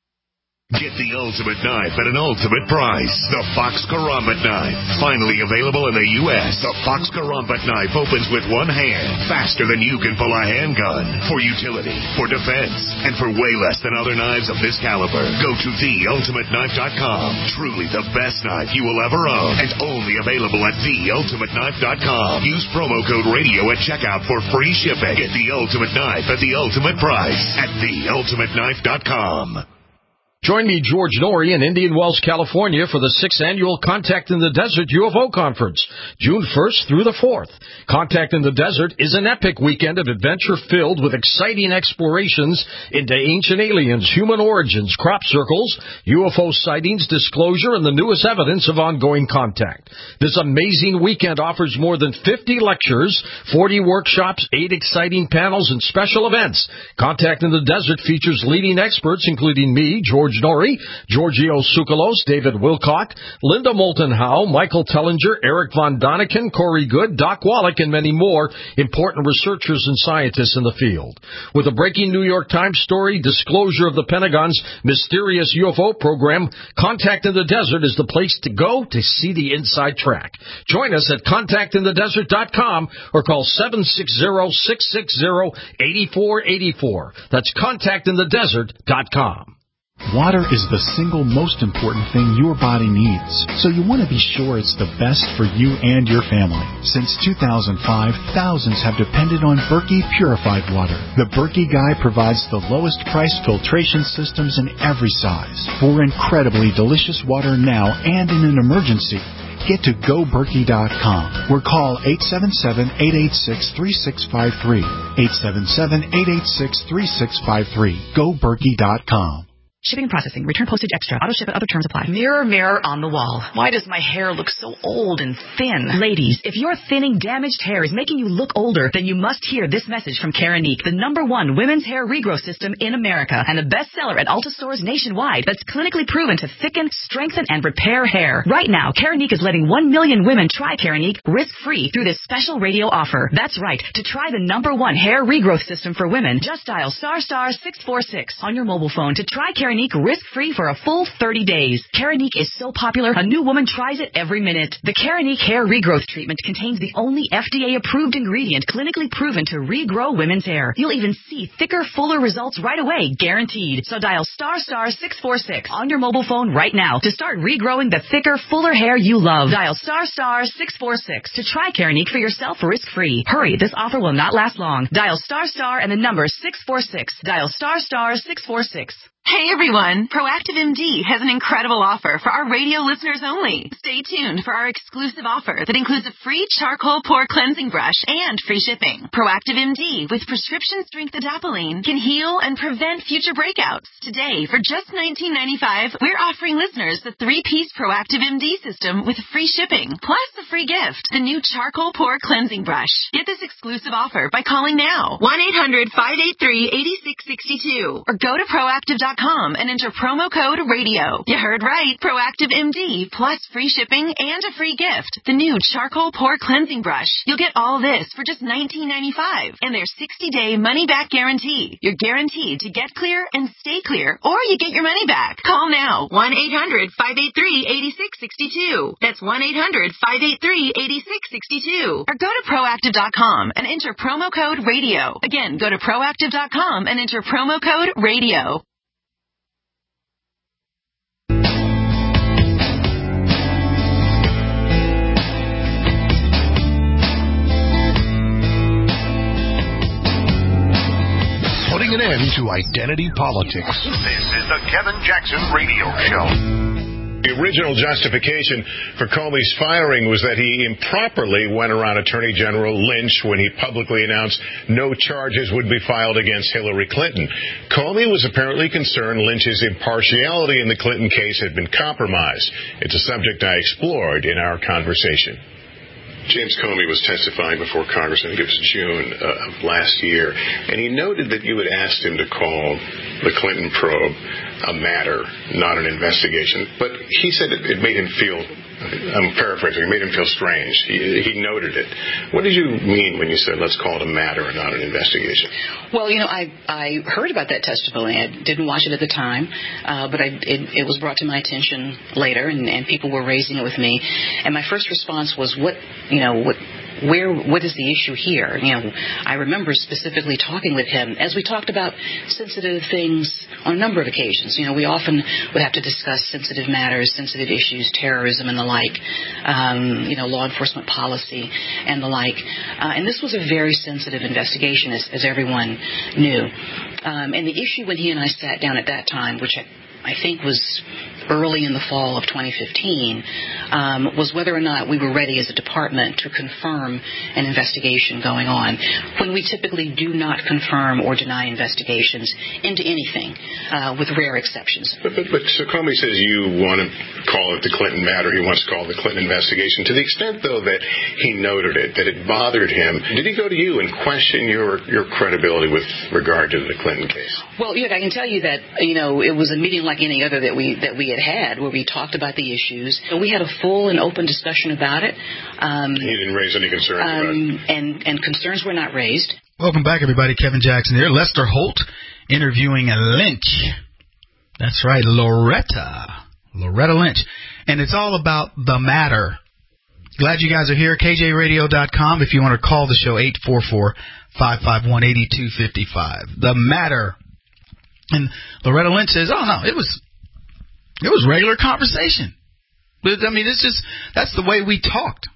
ultimate knife at an ultimate price. The Fox Karambit Knife. Finally available in the U S. The Fox Karambit Knife opens with one hand, faster than you can pull a handgun. For utility, for defense, and for way less than other knives of this caliber. Go to the ultimate knife dot com. Truly the best knife you will ever own. And only available at the ultimate knife dot com. Use promo code radio at checkout for free shipping. Get the ultimate knife at the ultimate price at the ultimate knife dot com. Join me, George Norrie, in Indian Wells, California for the sixth Annual Contact in the Desert U F O Conference, June first through the fourth. Contact in the Desert is an epic weekend of adventure filled with exciting explorations into ancient aliens, human origins, crop circles, U F O sightings, disclosure, and the newest evidence of ongoing contact. This amazing weekend offers more than fifty lectures, forty workshops, eight exciting panels, and special events. Contact in the Desert features leading experts, including me, George Norrie, Giorgio Tsoukalos, David Wilcock, Linda Moulton Howe, Michael Tellinger, Eric Von Daniken, Corey Good, Doc Wallach, and many more important researchers and scientists in the field. With a breaking New York Times story, disclosure of the Pentagon's mysterious U F O program, Contact in the Desert is the place to go to see the inside track. Join us at contact in the desert dot com or call seven six zero, six six zero, eight four eight four. That's contact in the desert dot com. Water is the single most important thing your body needs, so you want to be sure it's the best for you and your family. Since two thousand five, thousands have depended on Berkey purified water. The Berkey Guy provides the lowest price filtration systems in every size for incredibly delicious water now and in an emergency. Get to go berkey dot com or call eight seven seven, eight eight six, three six five three. eight seven seven, eight eight six, three six five three. go berkey dot com. Shipping and processing. Return postage extra. Auto ship and other terms apply. Mirror, mirror on the wall. Why does my hair look so old and thin? Ladies, if your thinning, damaged hair is making you look older, then you must hear this message from Keranique, the number one women's hair regrowth system in America and a bestseller at Ulta stores nationwide that's clinically proven to thicken, strengthen, and repair hair. Right now, Keranique is letting one million women try Keranique risk-free through this special radio offer. That's right. To try the number one hair regrowth system for women, just dial star star six four six on your mobile phone to try Keranique risk-free for a full thirty days. Keranique is so popular, a new woman tries it every minute. The Keranique hair regrowth treatment contains the only F D A-approved ingredient clinically proven to regrow women's hair. You'll even see thicker, fuller results right away, guaranteed. So dial star star six four six on your mobile phone right now to start regrowing the thicker, fuller hair you love. Dial star star six four six to try Keranique for yourself risk-free. Hurry, this offer will not last long. Dial star star and the number six four six. Dial star star six four six. Hey everyone, Proactive M D has an incredible offer for our radio listeners only. Stay tuned for our exclusive offer that includes a free charcoal pore cleansing brush and free shipping. Proactive M D with prescription strength adapalene can heal and prevent future breakouts. Today, for just nineteen ninety-five dollars, we're offering listeners the three-piece Proactive M D system with free shipping, plus the free gift, the new charcoal pore cleansing brush. Get this exclusive offer by calling now, one eight hundred, five eight three, eight six six two, or go to proactive dot com and enter promo code radio. You heard right. Proactive M D plus free shipping and a free gift. The new charcoal pore cleansing brush. You'll get all this for just nineteen ninety-five dollars and their sixty-day money-back guarantee. You're guaranteed to get clear and stay clear, or you get your money back. Call now. one eight hundred, five eight three, eight six six two. That's one eight hundred, five eight three, eight six six two. Or go to proactive dot com and enter promo code radio. Again, go to proactive dot com and enter promo code radio. Putting an end to identity politics. This is the Kevin Jackson Radio Show. The original justification for Comey's firing was that he improperly went around Attorney General Lynch when he publicly announced no charges would be filed against Hillary Clinton. Comey was apparently concerned Lynch's impartiality in the Clinton case had been compromised. It's a subject I explored in our conversation. James Comey was testifying before Congress, I think it was June uh, of last year, and he noted that you had asked him to call the Clinton probe a matter, not an investigation. But he said it, it made him feel I'm paraphrasing, it made him feel strange. He, he noted it. What did you mean when you said, let's call it a matter and not an investigation? Well, you know, I I heard about that testimony. I didn't watch it at the time, uh, but I, it, it was brought to my attention later, and, and people were raising it with me. And my first response was, what, you know, what... Where, what is the issue here? You know, I remember specifically talking with him as we talked about sensitive things on a number of occasions. You know, we often would have to discuss sensitive matters, sensitive issues, terrorism and the like, um, you know, law enforcement policy and the like. Uh, and this was a very sensitive investigation, as, as everyone knew. Um, and the issue when he and I sat down at that time, which I, I think was early in the fall of twenty fifteen, um, was whether or not we were ready as a department to confirm an investigation going on. When we typically do not confirm or deny investigations into anything, uh, with rare exceptions. But, but, but so Comey says you want to call it the Clinton matter. He wants to call it the Clinton investigation. To the extent, though, that he noted it, that it bothered him, did he go to you and question your, your credibility with regard to the Clinton case? Well, yeah, I can tell you that, you know, it was a meeting like any other that we that we had had, where we talked about the issues. So we had a full and open discussion about it. Um, he didn't raise any concerns um, about it. And, and concerns were not raised. Welcome back, everybody. Kevin Jackson here. Lester Holt interviewing Lynch. That's right, Loretta. Loretta Lynch. And it's all about the matter. Glad you guys are here. K J radio dot com if you want to call the show, eight four four, five five one, eight two five five. The matter. And Loretta Lynch says, oh, no, it was it was regular conversation. But, I mean, it's just, that's the way we talked.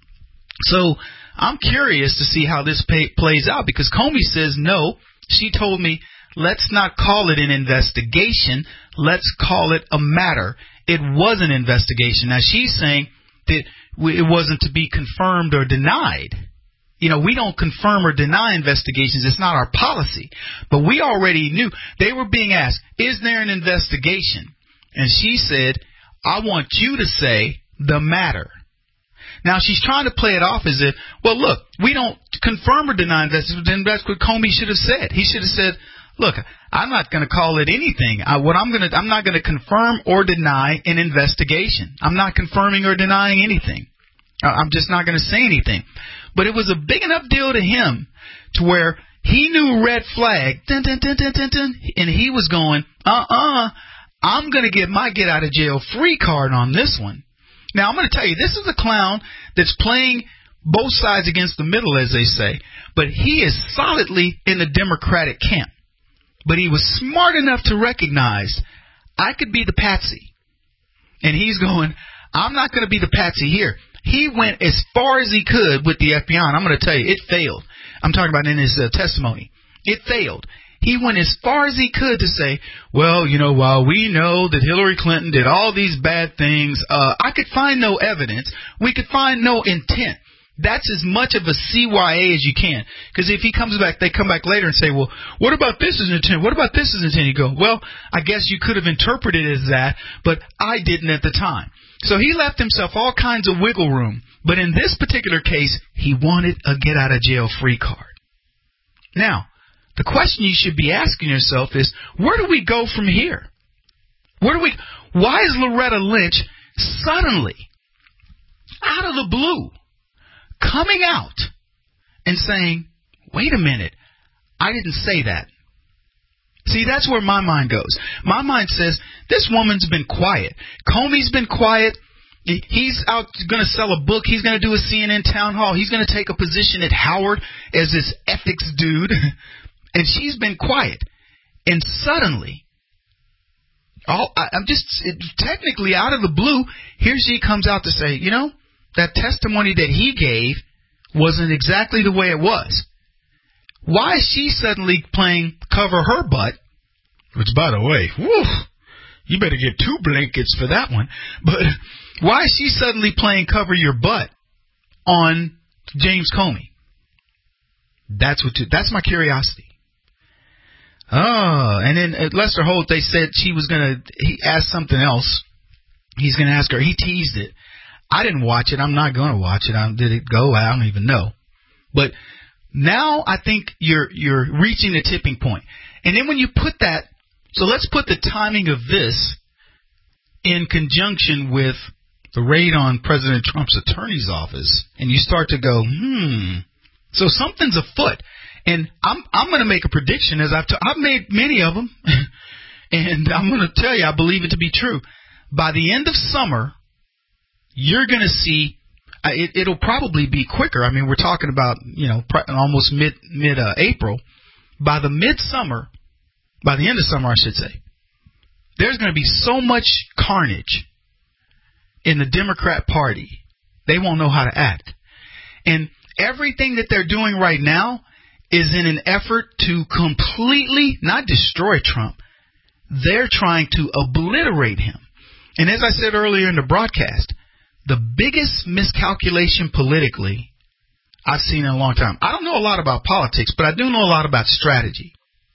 So I'm curious to see how this pay, plays out, because Comey says, no, she told me, let's not call it an investigation. Let's call it a matter. It was an investigation. Now, she's saying that it wasn't to be confirmed or denied. You know, we don't confirm or deny investigations. It's not our policy. But we already knew. They were being asked, is there an investigation? And she said, I want you to say the matter. Now, she's trying to play it off as if, well, look, we don't confirm or deny investigations. Then that's what Comey should have said. He should have said, look, I'm not going to call it anything. I, what I'm going to, I'm not going to confirm or deny an investigation. I'm not confirming or denying anything. I'm just not going to say anything. But it was a big enough deal to him to where he knew red flag, dun, dun, dun, dun, dun, dun, and he was going, uh-uh, I'm going to get my get out of jail free card on this one. Now, I'm going to tell you, this is a clown that's playing both sides against the middle, as they say, but he is solidly in the Democratic camp. But he was smart enough to recognize I could be the patsy. And he's going, I'm not going to be the patsy here. He went as far as he could with the F B I, and I'm going to tell you, it failed. I'm talking about in his uh, testimony. It failed. He went as far as he could to say, well, you know, while we know that Hillary Clinton did all these bad things, uh, I could find no evidence. We could find no intent. That's as much of a C Y A as you can. Because if he comes back, they come back later and say, well, what about this as intent? What about this as intent? You go, well, I guess you could have interpreted it as that, but I didn't at the time. So he left himself all kinds of wiggle room. But in this particular case, he wanted a get-out-of-jail-free card. Now, the question you should be asking yourself is, where do we go from here? Where do we? Why is Loretta Lynch suddenly, out of the blue, coming out and saying, wait a minute, I didn't say that? See, that's where my mind goes. My mind says, this woman's been quiet. Comey's been quiet. He's out going to sell a book. He's going to do a C N N town hall. He's going to take a position at Howard as this ethics dude. And she's been quiet. And suddenly, all, I, I'm just it, technically out of the blue, here she comes out to say, you know, that testimony that he gave wasn't exactly the way it was. Why is she suddenly playing cover her butt? Which, by the way, whew, you better get two blankets for that one. But why is she suddenly playing cover your butt on James Comey? That's what. You, that's my curiosity. Oh, and then at Lester Holt, they said she was going to, he asked something else. He's going to ask her. He teased it. I didn't watch it. I'm not going to watch it. I, did it go? I don't even know. But now I think you're you're reaching the tipping point. And then when you put that, so let's put the timing of this in conjunction with the raid on President Trump's attorney's office, and you start to go, hmm, so something's afoot. And I'm I'm going to make a prediction, as I've t- I've made many of them, and I'm going to tell you I believe it to be true. By the end of summer, you're going to see uh, it, it'll probably be quicker. I mean, we're talking about you know pr- almost mid mid uh, April. By the midsummer, by the end of summer, I should say, there's going to be so much carnage in the Democrat Party, they won't know how to act. And everything that they're doing right now is in an effort to completely, not destroy Trump, they're trying to obliterate him. And as I said earlier in the broadcast, the biggest miscalculation politically I've seen in a long time. I don't know a lot about politics, but I do know a lot about strategy.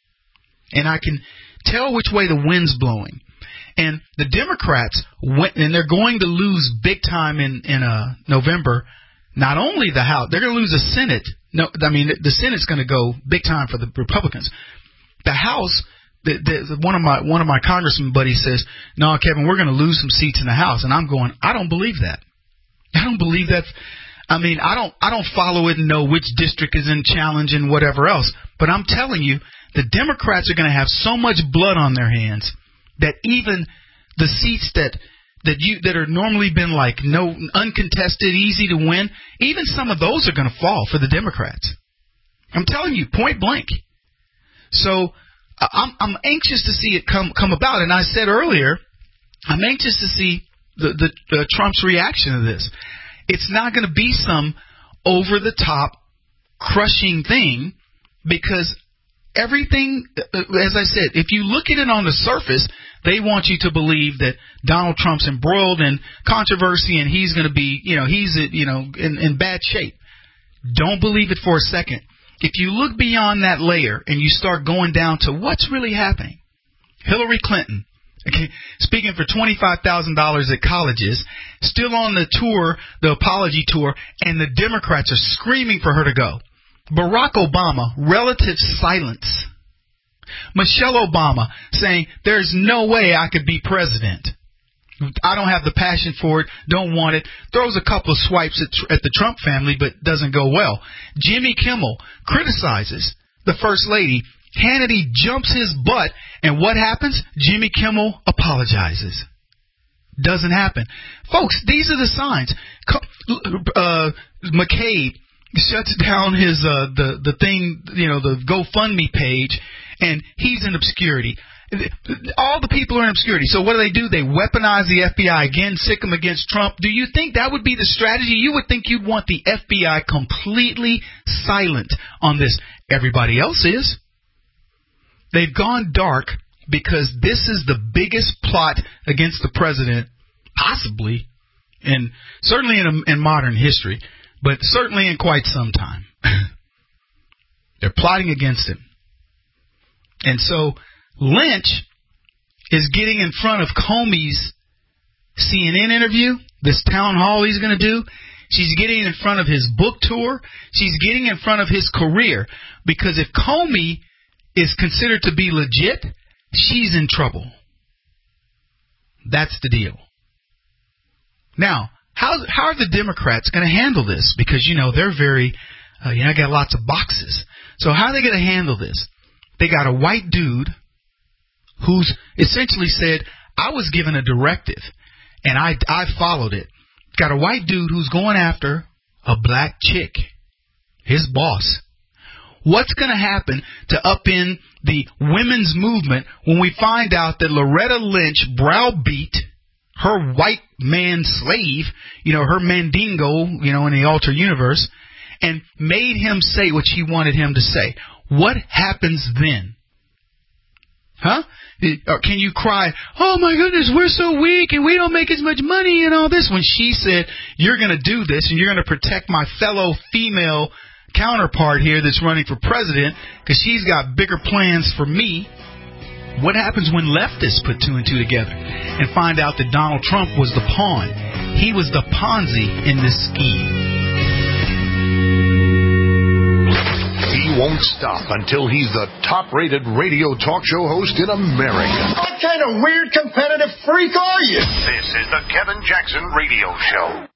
And I can tell which way the wind's blowing. And the Democrats went, and they're going to lose big time in in uh, November. Not only the House, they're going to lose the Senate. No, I mean the Senate's going to go big time for the Republicans. The House, the, the, one of my one of my congressman buddies says, "No, Kevin, we're going to lose some seats in the House." And I'm going, I don't believe that. I don't believe that. I mean, I don't I don't follow it and know which district is in challenge and whatever else. But I'm telling you, the Democrats are going to have so much blood on their hands that even the seats that that you that are normally been like no uncontested, easy to win, even some of those are going to fall for the Democrats. I'm telling you, point blank. So I'm I'm anxious to see it come come about. And I said earlier, I'm anxious to see the the, the Trump's reaction to this. It's not going to be some over the top crushing thing, because everything, as I said, if you look at it on the surface, they want you to believe that Donald Trump's embroiled in controversy and he's going to be, you know, he's, you know, in, in bad shape. Don't believe it for a second. If you look beyond that layer and you start going down to what's really happening, Hillary Clinton, okay, speaking for twenty-five thousand dollars at colleges, still on the tour, the apology tour, and the Democrats are screaming for her to go. Barack Obama, relative silence. Michelle Obama saying, there's no way I could be president. I don't have the passion for it, don't want it. Throws a couple of swipes at, at the Trump family, but doesn't go well. Jimmy Kimmel criticizes the First Lady. Hannity jumps his butt, and what happens? Jimmy Kimmel apologizes. Doesn't happen. Folks, these are the signs. Uh, McCabe shuts down his uh, the the thing, you know, the GoFundMe page, and he's in obscurity. All the people are in obscurity. So what do they do? They weaponize the F B I again, sick them against Trump. Do you think that would be the strategy? You would think you'd want the F B I completely silent on this. Everybody else is. They've gone dark because this is the biggest plot against the president, possibly, and certainly in, a, in modern history, but certainly in quite some time. They're plotting against him. And so Lynch is getting in front of Comey's C N N interview, this town hall he's going to do. She's getting in front of his book tour. She's getting in front of his career, because if Comey is considered to be legit, she's in trouble. That's the deal. Now, how how are the Democrats going to handle this? Because, you know, they're very, uh, you know, I got lots of boxes. So how are they going to handle this? They got a white dude who's essentially said, I was given a directive, and I, I followed it. Got a white dude who's going after a black chick, his boss. What's going to happen to upend the women's movement when we find out that Loretta Lynch browbeat her white man slave, you know, her mandingo, you know, in the alter universe, and made him say what she wanted him to say? What happens then? Huh? Or can you cry, oh my goodness, we're so weak and we don't make as much money and all this, when she said, you're going to do this and you're going to protect my fellow female counterpart here that's running for president because she's got bigger plans for me? What happens when leftists put two and two together and find out that Donald Trump was the pawn? He was the Ponzi in this scheme. He won't won't stop until he's the top-rated radio talk show host in America. What kind of weird competitive freak are you? This is the Kevin Jackson Radio Show.